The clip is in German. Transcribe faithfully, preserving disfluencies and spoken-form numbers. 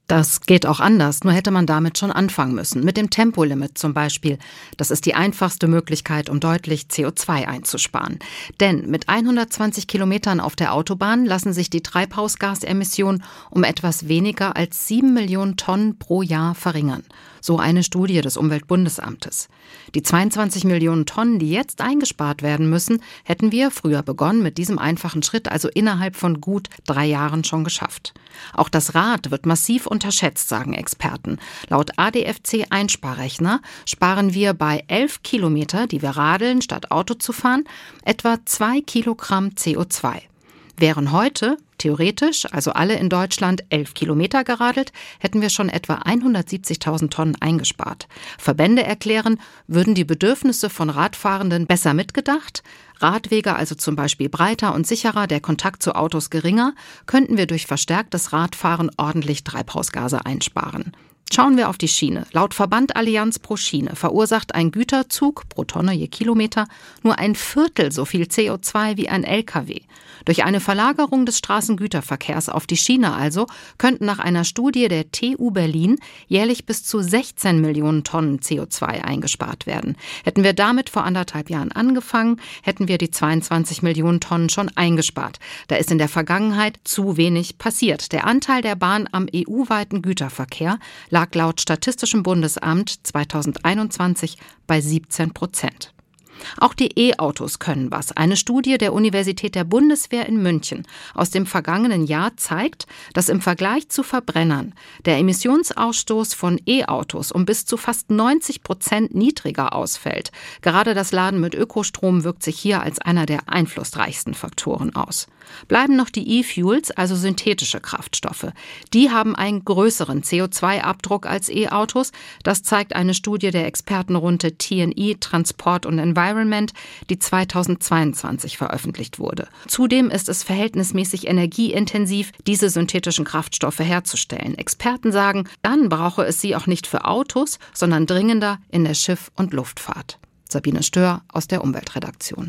Das geht auch anders, nur hätte man damit schon anfangen müssen. Mit dem Tempolimit zum Beispiel. Das ist die einfachste Möglichkeit, um deutlich C O zwei einzusparen. Denn mit hundertzwanzig Kilometern auf der Autobahn lassen sich die Treibhausgasemissionen um etwas weniger als sieben Millionen Tonnen pro Jahr verringern. So eine Studie des Umweltbundesamtes. Die zweiundzwanzig Millionen Tonnen, die jetzt eingespart werden müssen, hätten wir früher begonnen mit diesem einfachen Schritt, also innerhalb von gut drei Jahren schon geschafft. Auch das Rad wird massiv unterschätzt, sagen Experten. Laut A D F C-Einsparrechner sparen wir bei elf Kilometer, die wir radeln, statt Auto zu fahren, etwa zwei Kilogramm C O zwei. Wären heute, theoretisch, also alle in Deutschland elf Kilometer geradelt, hätten wir schon etwa hundertsiebzigtausend Tonnen eingespart. Verbände erklären, würden die Bedürfnisse von Radfahrenden besser mitgedacht, Radwege also zum Beispiel breiter und sicherer, der Kontakt zu Autos geringer, könnten wir durch verstärktes Radfahren ordentlich Treibhausgase einsparen. Schauen wir auf die Schiene. Laut Verband Allianz pro Schiene verursacht ein Güterzug pro Tonne je Kilometer nur ein Viertel so viel C O zwei wie ein L K W. Durch eine Verlagerung des Straßengüterverkehrs auf die Schiene also könnten nach einer Studie der T U Berlin jährlich bis zu sechzehn Millionen Tonnen C O zwei eingespart werden. Hätten wir damit vor anderthalb Jahren angefangen, hätten wir die zweiundzwanzig Millionen Tonnen schon eingespart. Da ist in der Vergangenheit zu wenig passiert. Der Anteil der Bahn am E U-weiten Güterverkehr lag laut Statistischem Bundesamt zweitausendeinundzwanzig bei siebzehn Prozent. Auch die E-Autos können was. Eine Studie der Universität der Bundeswehr in München aus dem vergangenen Jahr zeigt, dass im Vergleich zu Verbrennern der Emissionsausstoß von E-Autos um bis zu fast neunzig Prozent niedriger ausfällt. Gerade das Laden mit Ökostrom wirkt sich hier als einer der einflussreichsten Faktoren aus. Bleiben noch die E-Fuels, also synthetische Kraftstoffe. Die haben einen größeren C O zwei Abdruck als E-Autos. Das zeigt eine Studie der Expertenrunde T and E Transport und Environment, die zweitausendzweiundzwanzig veröffentlicht wurde. Zudem ist es verhältnismäßig energieintensiv, diese synthetischen Kraftstoffe herzustellen. Experten sagen, dann brauche es sie auch nicht für Autos, sondern dringender in der Schiff- und Luftfahrt. Sabine Stör aus der Umweltredaktion.